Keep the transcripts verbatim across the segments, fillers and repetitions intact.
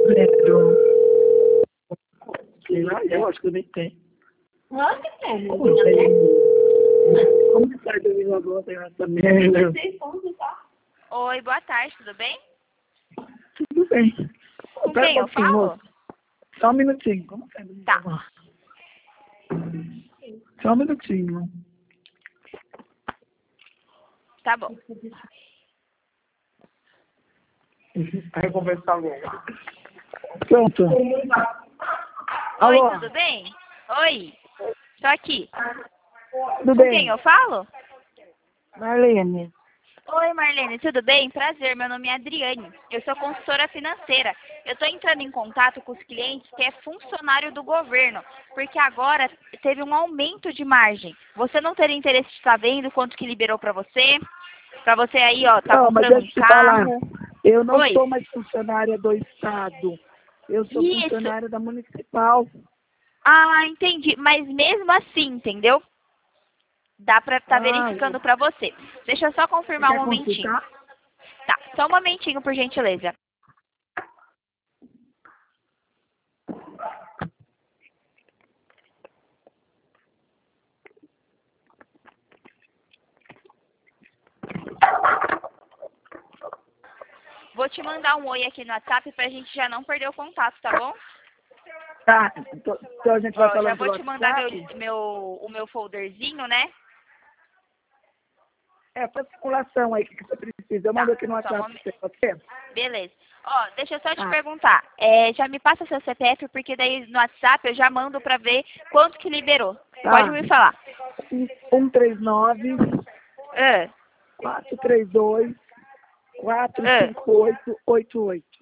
Lembro. Sei lá, eu acho que eu nem tenho. Lógico que tem. Como eu tenho? Como que sai do meu agora tem essa merda? Oi, boa tarde, tudo bem? Tudo bem. Com Espera quem um eu pouquinho, falo? moço. Só um minutinho. Como sai do meu Tá. agora? Só um minutinho. Tá bom. Vai conversar agora. Pronto. Oi, Alô? tudo bem? Oi, tô aqui. Tudo Com bem? quem eu falo? Marlene. Oi, Marlene, tudo bem? Prazer, meu nome é Adriane. Eu sou consultora financeira. Eu estou entrando em contato com os clientes que é funcionário do governo, porque agora teve um aumento de margem. Você não teria interesse de estar vendo quanto que liberou para você? Para você aí, ó, tá Não, mas comprando deixa um eu te falar. carro. Eu não Oi, sou mais funcionária do Estado. Eu sou isso. funcionária da Municipal. Ah, entendi. Mas mesmo assim, entendeu? Dá pra estar Ah, verificando para você. Deixa eu só você confirmar um quer momentinho. consultar? Tá, só um momentinho, por gentileza. Vou te mandar um oi aqui no WhatsApp pra gente já não perder o contato, tá bom? Tá, então então a gente vai Ó, já falando vou pelo te mandar meu, WhatsApp. meu, o meu folderzinho, né? É, pra circulação aí, o que que você precisa? Eu Tá, mando aqui no só um WhatsApp momen- pra você, pode ser? Beleza. Ó, deixa eu só te Ah, perguntar. É, já me passa seu C P F, porque daí no WhatsApp eu já mando pra ver quanto que liberou. Pode tá. me falar. um três nove, Ah, quatro três dois, quatro ah. cinco oito, oito oito.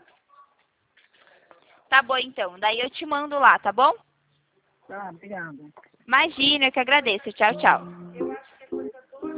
Tá bom, então. Daí eu te mando lá, tá bom? Tá, obrigada. Imagina, eu que agradeço. Tchau, tchau.